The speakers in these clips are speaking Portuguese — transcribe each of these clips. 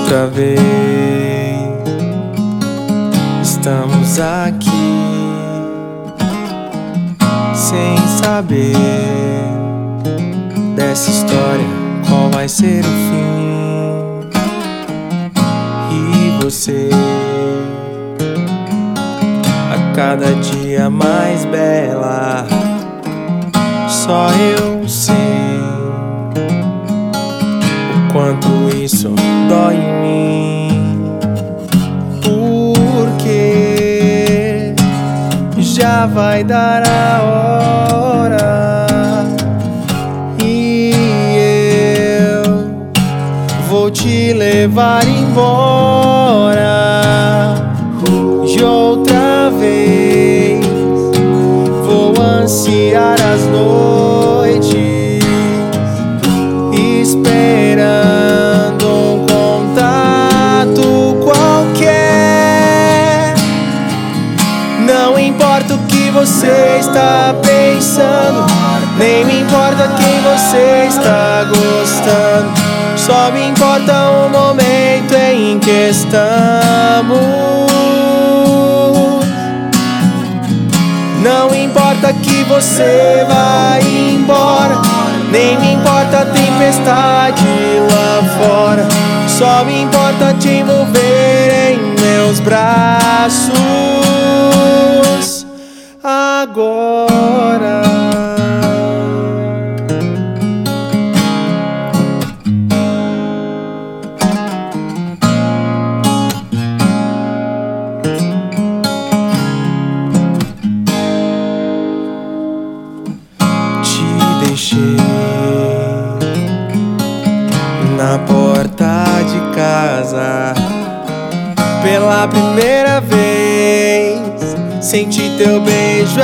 outra vez estamos aqui, sem saber dessa história qual vai ser o fim. E você, a cada dia mais bela, só eu sei o quanto isso dói em mim, porque já vai dar a hora e eu vou te levar embora. De outra vez vou ansiar as noites, esperando um contato qualquer. Não importa o que você está pensando, nem me importa quem você está gostando, só me importa o momento em que estamos. Não importa que você vai embora, nem me importa a tempestade lá fora, só me importa te envolver em meus braços agora. Deixei na porta de casa pela primeira vez, senti teu beijo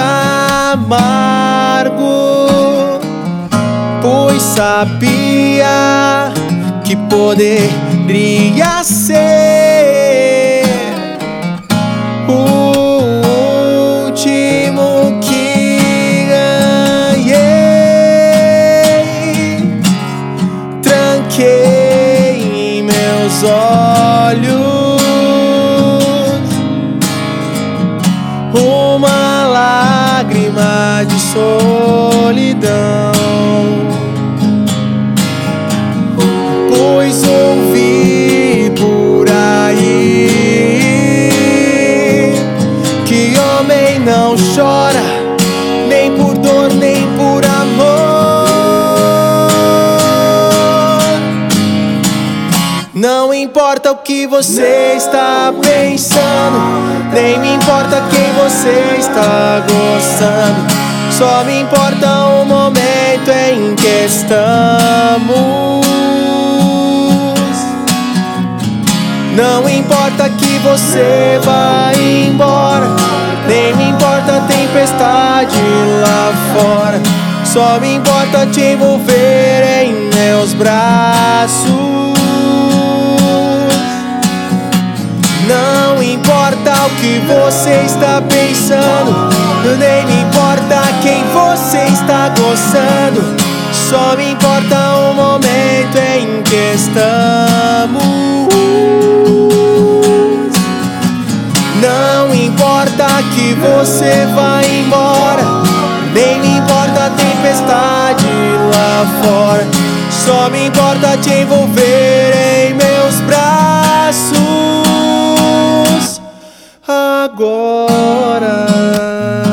amargo, pois sabia que poderia ser o último que em meus olhos uma lágrima de solidão, pois ouvi por aí que homem não chora nem por dor nem por amor. Não importa o que você está pensando, nem me importa quem você está gostando, só me importa o momento em que estamos. Não importa que você vai embora, nem me importa a tempestade lá fora, só me importa te envolver em meus braços. Não importa o que você está pensando, nem me importa quem você está gostando, só me importa o momento em que estamos. Não importa que você vai embora, nem me importa a tempestade lá fora, só me importa te envolver em meus braços agora.